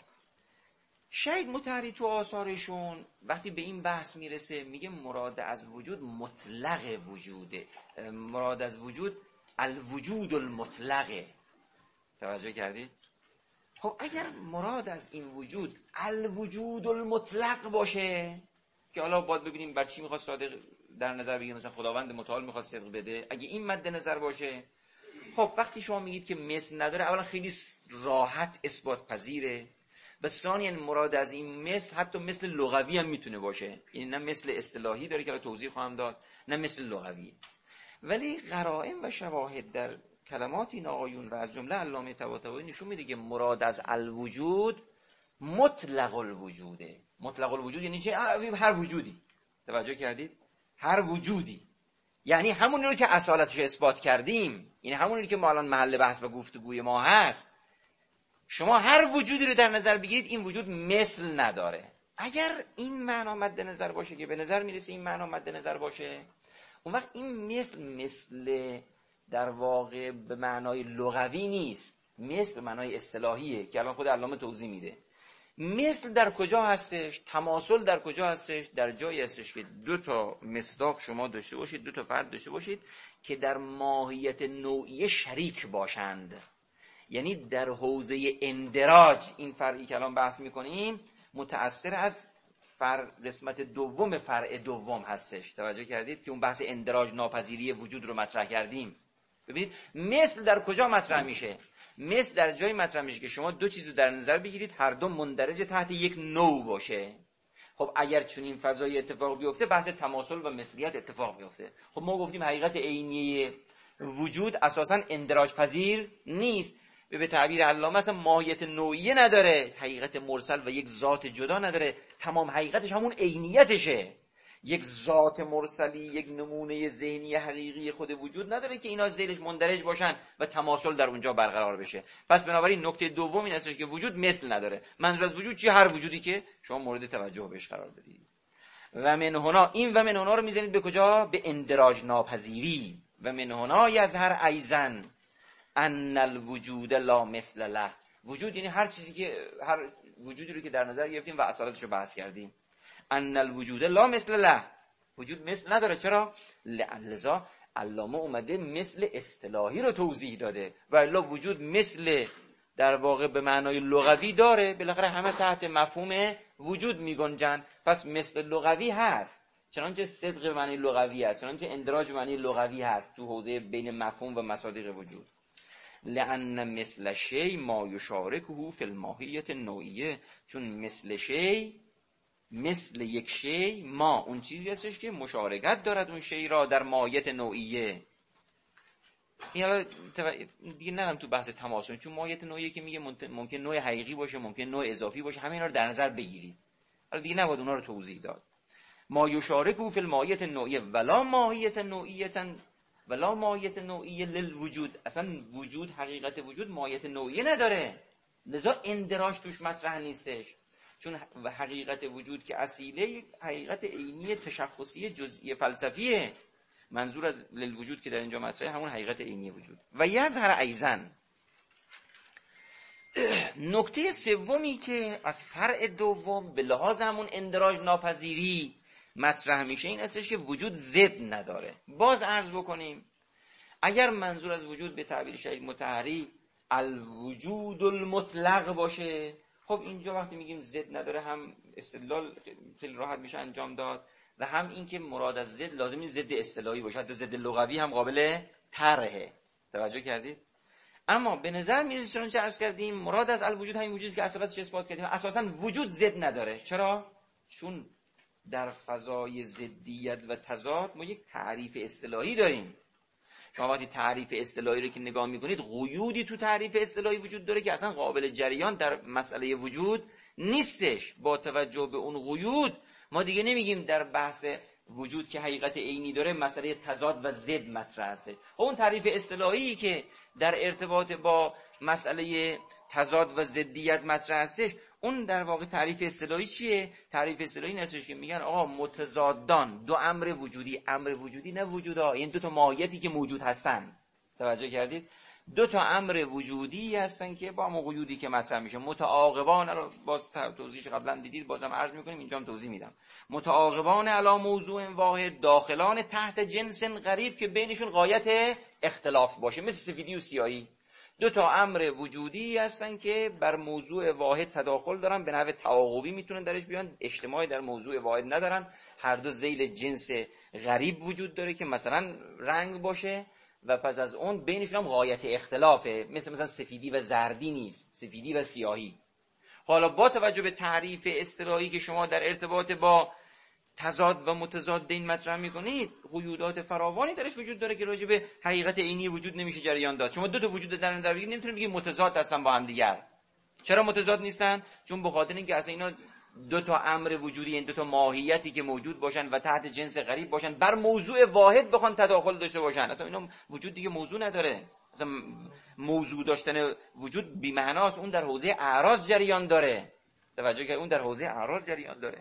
شاید متحری تو آثارشون وقتی به این بحث میرسه میگه مراد از وجود مطلق وجوده، مراد از وجود الوجود المطلقه. توجه کردید؟ خب اگر مراد از این وجود الوجود المطلق باشه که حالا باید ببینیم بر چی میخواد صادق در نظر بگیره، مثلا خداوند متعال میخواد صدق بده، اگه این مد نظر باشه، خب وقتی شما میگید که مثل نداره، اولا خیلی راحت اثبات پذیره و ثانیاً مراد از این مثل حتی مثل لغوی هم میتونه باشه، یعنی نه مثل اصطلاحی داره که الان توضیح خواهم داد، نه مثل لغوی. ولی قرائن و شواهد در کلمات این آقایون و از جمله علامه طباطبایی نشون میده که مراد از الوجود مطلق الوجوده. مطلق الوجود یعنی چه؟ هر وجودی. توجه کردید؟ هر وجودی، یعنی همونی رو که اصالتش اثبات کردیم، یعنی همونی که ما الان محل بحث و گفتگوی ما هست. شما هر وجودی رو در نظر بگیرید این وجود مثل نداره. اگر این معنا مد نظر باشه که به نظر میرسه این معنا مد نظر باشه، اون وقت این مثل مثل در واقع به معنای لغوی نیست، مثل به معنای اصطلاحیه که الان خود علامه توضیح میده. مثل در کجا هستش؟ تماثل در کجا هستش؟ در جایی هستش که دو تا مصداق شما داشته باشید، دو تا فرد داشته باشید که در ماهیت نوعی شریک باشند. یعنی در حوزه اندراج، این فرعی که الان بحث میکنیم متأثر از فرع قسمت دوم فرع دوم هستش. توجه کردید که اون بحث اندراج ناپذیری وجود رو مطرح کردیم. ببینید مثل در کجا مطرح میشه؟ مثل در جایی مطرح میشه که شما دو چیز رو در نظر بگیرید هر دو مندرج تحت یک نوع باشه. خب اگر چنین فضای اتفاق بیفته بحث تماثل و مثلیت اتفاق بیفته. خب ما گفتیم حقیقت عینی وجود اساساً اندراج پذیر نیست، به تعبیر علامه اصلا ماهیت نوعیه نداره، حقیقت مرسل و یک ذات جدا نداره، تمام حقیقتش همون عینیتشه. یک ذات مرسلی، یک نمونه ذهنی حقیقی خود وجود نداره که اینا زیرش مندرج باشن و تماسل در اونجا برقرار بشه. پس بنابراین نکته دوم این هستش که وجود مثل نداره. منظور از وجود چی؟ هر وجودی که شما مورد توجه بهش قرار بدید. و من هنا، این و من هنا رو میزنید به کجا؟ به اندراج ناپذیری. و من هنا یظهر ایضا ان الوجود لا مثل له. وجود یعنی هر چیزی که هر وجودی رو که در نظر گرفتیم و اصالتش رو بحث کردیم. ان الوجود لا مثل له، وجود مثل نداره. چرا؟ لذا علامه اومده مثل اصطلاحی رو توضیح داده و الا وجود مثل در واقع به معنای لغوی داره. بالاخره همه تحت مفهوم وجود میگنجن. پس مثل لغوی هست، چنانچه صدق به معنی لغوی هست، چنانچه اندراج به معنی لغوی هست تو حوزه بین مفهوم و مصادیق وجود. لأن مثل شی ما یشارکه فی الماهیت نوعیه، چون مثل شی، مثل یک شی، ما اون چیزی هستش که مشارکت دارد اون شی را در ماهیت نوعیه. این حالا دیگه نرم تو بحث تماسل، چون ماهیت نوعیه که میگه ممکن نوع حقیقی باشه، ممکن نوع اضافی باشه، همه اینا رو در نظر بگیرید. حالا دیگه نباید اونا رو توضیح داد. ما یشارکه فی الماهیت نوعیه ولا ماهیت نوعیه ولا ماهیت نوعیه للوجود. اصلا وجود، حقیقت وجود ماهیت نوعیه نداره، لذا اندراج توش مطرح نیستش. چون حقیقت وجود که اصیله حقیقت عینی تشخصی جزئی فلسفیه. منظور از للوجود که در اینجا مطرحه همون حقیقت عینی وجود. و یظهر ایضا، نکته سومی که از فرع دوم به لحاظ همون اندراج ناپذیری مطرح میشه این هستش که وجود ضد نداره. باز عرض بکنیم اگر منظور از وجود به تعبیر شهید مطهری الوجود المطلق باشه، خب اینجا وقتی میگیم ضد نداره هم استدلال خیلی راحت میشه انجام داد و هم این که مراد از ضد لازم نیست ضد اصطلاحی باشه، حتی ضد لغوی هم قابل طرحه. توجه کردید؟ اما به نظر میرسه چنانچه عرض کردیم مراد از الوجود همین وجودی که اصالتش اثبات کردیم. اساسا وجود ضد نداره. چرا؟ چون در فضای ضدیت و تضاد ما یک تعریف اصطلاحی داریم. شما وقتی تعریف اصطلاحی رو که نگاه میکنید قیودی تو تعریف اصطلاحی وجود داره که اصلا قابل جریان در مسئله وجود نیستش. با توجه به اون قیود ما دیگه نمیگیم در بحث وجود که حقیقت عینی داره مسئله تضاد و ضد مطرح است. اون تعریف اصطلاحی که در ارتباط با مسئله تضاد و ضدیت مطرح هستش، اون در واقع تعریف اصطلاحی چیه؟ تعریف اصطلاحی این هستش که میگن آقا متضادان دو امر وجودی، امر وجودی نه وجودا، این دو تا ماهیتی که موجود هستن. توجه کردید؟ دو تا امر وجودی هستن که با همون قیودی که مطرح میشه متعاقبان، رو باز توضیحش قبلا دیدید بازم عرض میکنیم اینجا هم توضیح میدم. متعاقبان علی موضوع واحد داخلان تحت جنس غریب که بینشون غایت اختلاف باشه، مثل سفیدی و سیاهی. دو تا امر وجودی هستن که بر موضوع واحد تداخل دارن، به نحو تعاقبی میتونن درش بیان، اجتماعی در موضوع واحد ندارن. هر دو ذیل جنس غریب وجود داره که مثلا رنگ باشه و پس از اون بینشون هم غایت اختلافه، مثل مثلا سفیدی و زردی نیست، سفیدی و سیاهی. حالا با توجه به تعریف اصطلاحی که شما در ارتباط با تضاد و متضاد این مطرح میکنید، قیودات فراوانی درش وجود داره که راجع به حقیقت عینی وجود نمیشه جریان داد. شما دو تا وجود در نظر بگیرید نمیتونید بگید متضاد هستن با هم دیگر. چرا متضاد نیستن؟ چون به خاطر اینکه اصلا اینا دو تا امر وجودی، این دو تا ماهیتی که موجود باشن و تحت جنس غریب باشن بر موضوع واحد بخوان تداخل داشته باشن، اصلا اینا وجود دیگه موضوع نداره. اصلا موضوع داشتن وجود بی معناست. اون در حوزه اعراض جریان داره. توجه کنید، اون در حوزه اعراض جریان داره.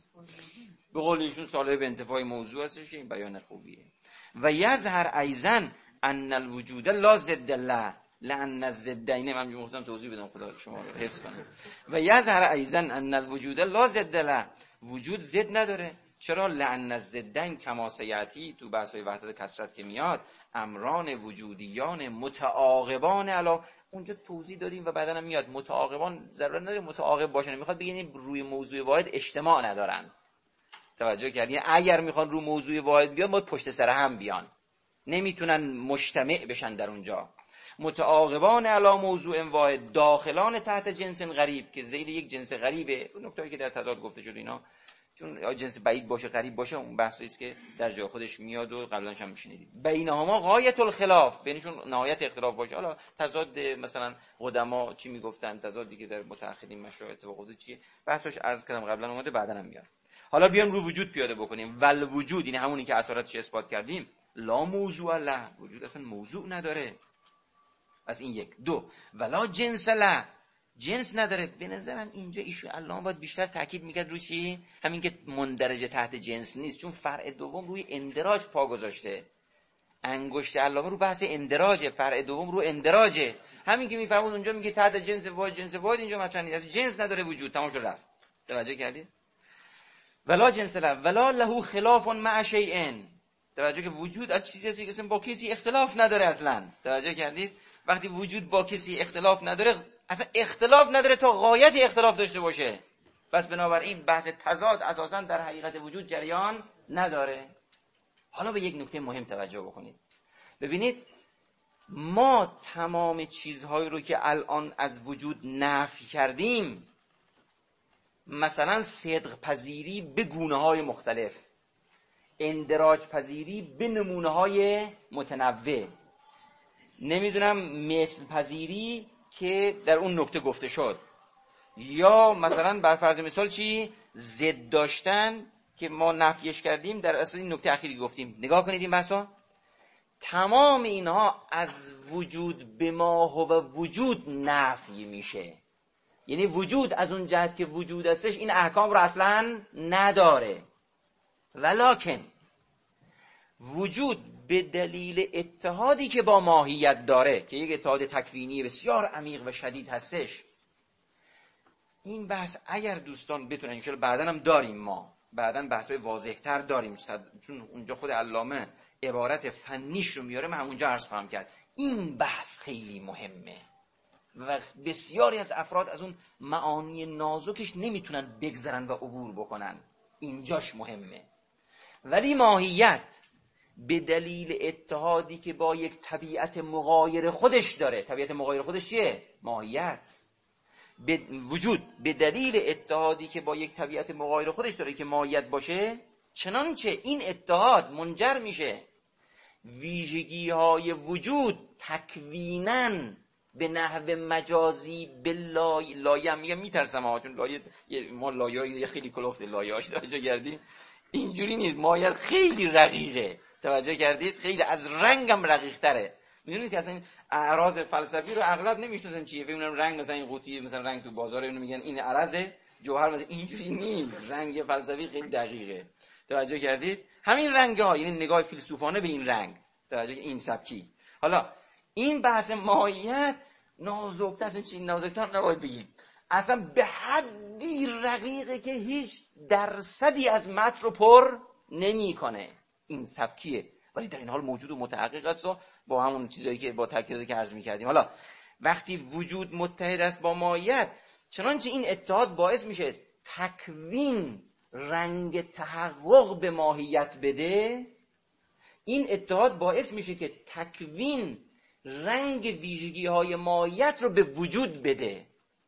به قول ایشون صالح به انتفاع موضوع هستش که این بیان خوبیه. و یظهر ایضا ان الوجود لا ضد له لان الضدین، من می‌خواستم توضیح بدم خدا شما رو حفظ کنه. و یظهر ایضا ان الوجود لا ضد له، وجود ضد نداره. چرا؟ لان الضدین کما سیاتی، تو بحث‌های وحدت کثرت که میاد، امران وجودیان متعاقبان علی، اونجا توضیح دادیم و بعداً هم میاد متعاقبان ضرورت نداره متعاقب باشن، میخواد بگه روی موضوع واحد اجتماع ندارن. توجه کردین؟ اگر میخوان رو موضوع واحد بیان باید پشت سر هم بیان، نمیتونن مجتمع بشن در اونجا. متعاقبان علی موضوع واحد داخلان تحت جنس غریب، که ذیل یک جنس غریبه. اون نکته‌ای که در تضاد گفته شد اینا، چون یا جنس بعید باشه غریب باشه، اون بحثی است که در جای خودش میاد و قبلاش هم میشنیدید. بینهما غایت الخلاف، بینشون نهایت اختلاف باشه. حالا تضاد مثلا قدما چی میگفتن، تضادی که در متأخرین مشایخ اتفاق افتاد چیه، بحثش عرض کردم قبلا اومده، بعداً هم میاد. حالا بیام رو وجود پیاده بکنیم. ول وجود، این همونی که اثراتش اثبات کردیم، لا موضوع له، وجود اصلا موضوع نداره. پس این یک. دو، ولا جنس له، جنس نداره. به نظرم اینجا ایشون الله باید بیشتر تاکید میکرد روی چی؟ همین که مندرجه تحت جنس نیست، چون فرع دوم روی اندراج پا گذاشته. انگشت علامه رو بحث اندراجه، فرع دوم رو اندراجه. همین که میفرمود اونجا میگه تحت جنس واحد، جنس واحد اینجا مطرح نیست، جنس نداره وجود، تمام شد رفت. توجه کردید؟ ولا جنس له ولا له خلاف مع شیء، توجه که وجود از چیزی که با کسی اختلاف نداره اصلا. توجه کردید؟ وقتی وجود با کسی اختلاف نداره، اصلا اختلاف نداره تا غایت اختلاف داشته باشه. پس بنابراین بحث تضاد اساسا در حقیقت وجود جریان نداره. حالا به یک نکته مهم توجه بکنید. ببینید ما تمام چیزهایی رو که الان از وجود نفی کردیم، مثلا صدق پذیری به گونه های مختلف، اندراج پذیری به نمونه های متنوع، نمیدونم مثل پذیری که در اون نکته گفته شد، یا مثلا بر فرض مثال چی؟ ضد داشتن که ما نفیش کردیم در اصل این نکته اخیری گفتیم. نگاه کنید این بحثا، تمام اینها از وجود به ما هو وجود نفی میشه. یعنی وجود از اون جهت که وجود هستش این احکام رو اصلا نداره، ولکن وجود به دلیل اتحادی که با ماهیت داره که یک اتحاد تکوینی بسیار عمیق و شدید هستش. این بحث اگر دوستان بتونن، ان شاءالله بعداً هم داریم، ما بعداً بحث‌های واضح‌تر داریم، چون اونجا خود علامه عبارت فنیش رو میاره، من اونجا عرض خواهم کرد. این بحث خیلی مهمه و بسیاری از افراد از اون معانی نازکش نمیتونن بگذرن و عبور بکنن، اینجاش مهمه. ولی ماهیت به دلیل اتحادی که با یک طبیعت مغایر خودش داره، طبیعت مغایر خودش چیه؟ ماهیت. به وجود به دلیل اتحادی که با یک طبیعت مغایر خودش داره که ماهیت باشه، چنانچه این اتحاد منجر میشه ویژگی های وجود تکویناً به نحو مجازی به لای لایه، میگم میترسم ها، چون لایه ما لایه خیلی کلفت لایه‌اش توجه کردید، اینجوری نیست، ماهیت خیلی رقیقه. توجه کردید؟ خیلی از رنگم رقیق‌تره. میدونید که اصلا اعراض فلسفی رو اغلب نمیشناسن چیه، فکر می‌کنن رنگ مثلا این قوطی، مثلا رنگ تو بازار اینو میگن این عرضه جوهر، مثلا اینجوری نیست. رنگ فلسفی خیلی دقیقه. توجه کردید؟ همین رنگ‌ها، یعنی نگاه فیلسوفانه به این رنگ، توجه این سبکی. حالا این بحث ماهیت نازک‌تر، اصلا چی نازک‌تر نباید بگیم، اصلا به حدی رقیقه که هیچ درصدی از متن رو پر نمی‌کنه. این سبکیه، ولی در این حال موجود و متحقق است و با همون چیزایی که با تاکیدی که عرض می‌کردیم. حالا وقتی وجود متحد است با ماهیت، چنانچه این اتحاد باعث میشه تکوین رنگ تحقق به ماهیت بده، این اتحاد باعث میشه که تکوین رنگ ویژگی‌های ماهیت رو به وجود بده.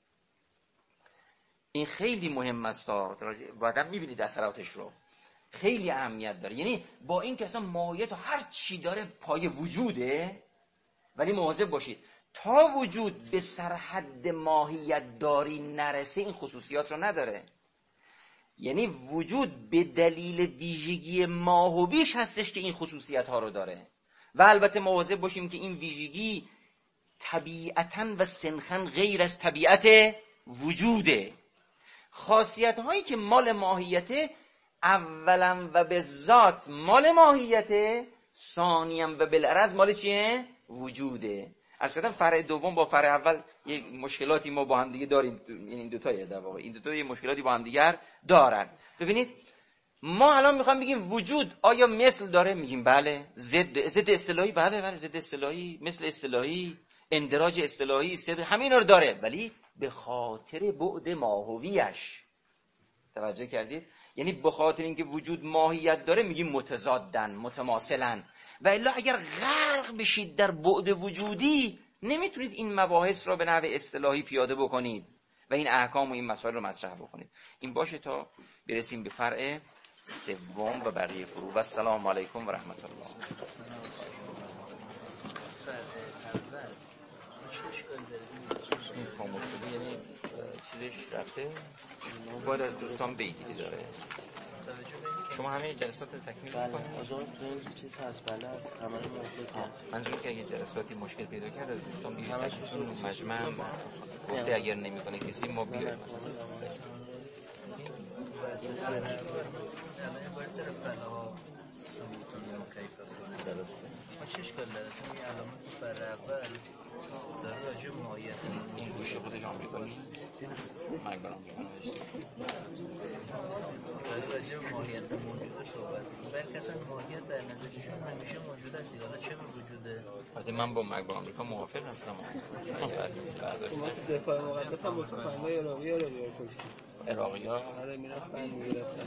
این خیلی مهم است، بعداً می‌بینید اثراتش رو، خیلی اهمیت داره. یعنی با این که اصلا ماهیت و هر چی داره پای وجوده، ولی مواظب باشید تا وجود به سرحد ماهیت داری نرسه این خصوصیات رو نداره. یعنی وجود به دلیل ویژگی ماهویش هستش که این خصوصیت ها رو داره، و البته مواظب باشیم که این ویژگی طبیعتاً و سنخاً غیر از طبیعت وجوده. خاصیت هایی که مال ماهیته اولا و به ذات مال ماهیته، ثانیاً و بالعرض مال چیه؟ وجوده. عرض کردم فرع دوم با فرع اول یک مشکلاتی ما با هم دیگه داریم، یعنی این دو تا در واقع این دو تا یه مشکلاتی با هم دیگر دارن. ببینید ما الان میخوام بگیم وجود آیا مثل داره؟ میگیم بله. ضد ضد اصطلاحی؟ بله بله ضد اصطلاحی، مثل اصطلاحی، اندراج اصطلاحی، ضد همه اینا رو داره، ولی به خاطر بعد ماهویش. توجه کردید؟ یعنی به خاطر اینکه وجود ماهیت داره میگیم متضادن، متماثلن، و الا اگر غرق بشید در بعد وجودی نمیتونید این مباحث را به نحو اصطلاحی پیاده بکنید و این احکام و این مسائل رو مطرح بکنید. این باشه تا برسیم به فرع سوم و بقیه فروع. و السلام علیکم و رحمت الله. این خاموشی یعنی چیزش رفته، باید از دوستان بیدیدی داره. شما همه جلسات رو تکمیل بله می‌کنید؟ از اون تو این چیز هست بله هست همه رو موضوع کرد. منظوری که اگه جلساتی مشکل پیدا کرد از دوستان بیرون تکلیفشون مجمع گفته اگر نمی‌کنه کسی ما بیایم درسته ما چه اشکال داره؟ اصلا یه علامت فر اول داره راجع به ماهیت این گوشه خودش آمریکایی مرگ بر آمریکا نوشته داره راجع به ماهیت موجوده صحبت می‌کنه. بلکه اصلا ماهیت در نظرشون همیشه موجود است. حالا چه به وجوده؟ البته من با مرگ بر آمریکا موافق هستم. ما تو دفاع مقدس هم متفنگای عراقی عراقی رو کشتیم. عراقی ها آره میرفتن میگرفتن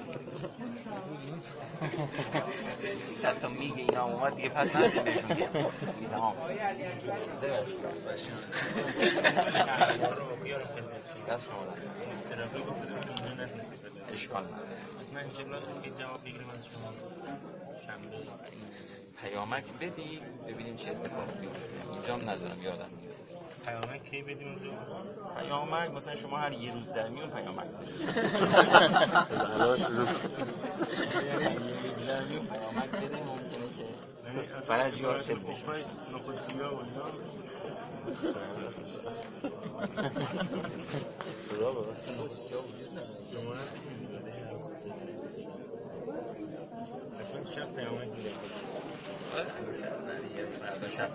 سیصد تا میگه اینا اومد دیگه پس من بهشون میگم تمام دست شما اشکال نداره من انشالله این جواب بگیرم از شما شنبه پیامک بدی ببینیم چه اتفاقی میفته اینجا هم نذارم یادم میاد پیامک کی بدیم اونجا پیامک مثلا شما هر یه روز در میون پیامک بدید حالا شروع یه روز در میون پیامک بده ممکنه که فرض یاسر بشه نخود سیاه و اینا صدا ببست نخود سیاه وجود نداره اصلا شب پیامک میده فردا شب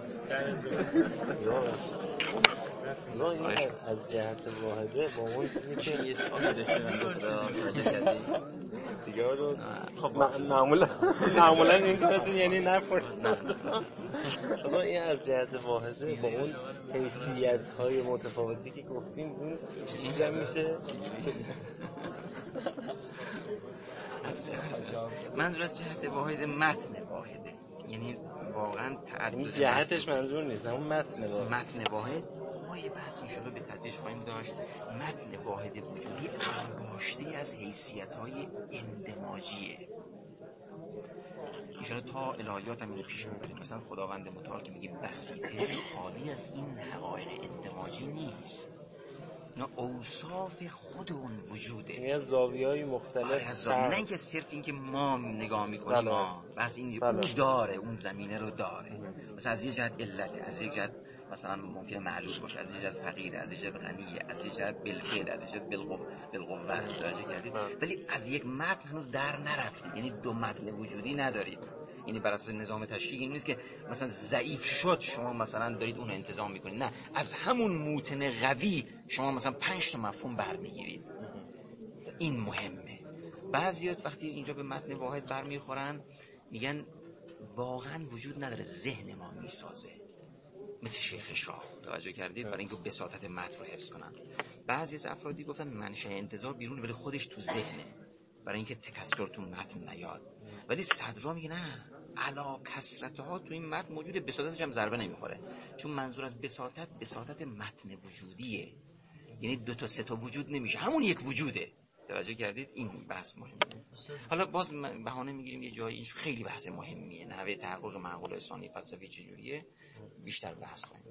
را این از جهت واحده با اون میشه یه سوال داشتم خدا دیگه رو خب معمولا معمولا این کارتون یعنی نفرد خدا این از جهت واحده با اون حیثیت های متفاوتی که گفتیم اون اینجا میشه منظور از جهت واحد متن واحده یعنی واقعا تعدد جهتش منظور نیست همون متن واحد متن واحد ما یه بحث انشاءالله به تدریج خواهیم داشت متن واحد وجودی انباشته از حیثیت‌های اندماجیه انشاءالله تا الهیات هم اینو پیش می‌بریم مثلا خداوند متعال که میگه بسیطه خالی از این حقایق اندماجی نیست اینا اوصاف خود اون وجوده یعنی از زاویه‌های مختلف از زاویه نه اینکه صرف اینکه ما نگاه میکنیم بله. ما بس این بله. اون داره اون زمینه رو داره مثلا از یه جهت علته از یه جهت مثلا ممکنه معلول باشه از یه جهت فقیره از یه جهت غنیه از یه جهت بالفعل از یه جهت بالقوه بالقوه استفاده کردید ولی از یک متن هنوز در نرفتید یعنی دو متن وجودی ندارید یعنی بر اساس نظام تشکیل این نیست که مثلا ضعیف شد شما مثلا دارید اون انتظام میکنید نه از همون موتن قوی شما مثلا پنج تا مفهوم برمیگیرید این مهمه بعضیات وقتی اینجا به متن واحد برمیخورن میگن واقعا وجود نداره ذهن ما میسازه مثل شیخ شاه توجه کردید برای اینکه بساطت متن رو حفظ کنن بعضی از افرادی گفتن منشأ انتظار بیرون ولی خودش تو ذهنه برای اینکه تکثر تو متن نیاد ولی صدرا میگه نه علا کثرتها تو این متن موجوده بساطتش هم ضربه نمیخوره چون منظور از بساطت بساطت متن وجودیه یعنی دو تا سه تا وجود نمیشه همون یک وجوده توجه کردید این بحث مهمه حالا باز بهانه میگیریم یه جایی این خیلی بحث مهمیه نحوه تحقق معقول ثانی فلسفی چجوریه بیشتر بحث کنیم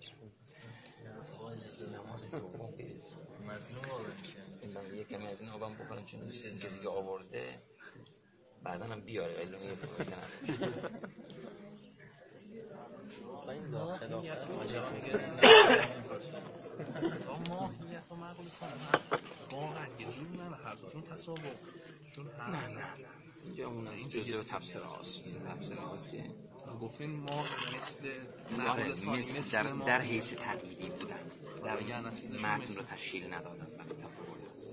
نماز دوم مظلوم آورد میشه این یه کمی از این آبم بخورم چون کسی که آورده بعدا هم بیاره ولی نمیه فایده نداره حسین داخل آخر ماهیت و معقول ثانی واقعا یه جور نه حرفشون تصابق چون هست نه نه نه اینجا اون از جزء تفسیر هاست تفسیر هاست که گفتین ما مثل آره معقول ثانی مثل مثل در, ما در حیث تقییدی بودن در یعنی چیزشون متن مثل- رو تشکیل ندادن ولی تفاوت هست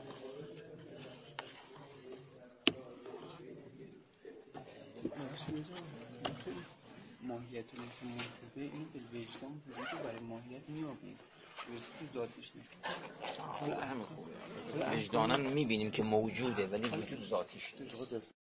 ماهیت مثل منتفه اینو به وجدان وجود برای ماهیت میابیم درسته تو ذاتش نیست حالا همه خوبه وجدانم میبینیم که موجوده ولی وجود ذاتیش نیست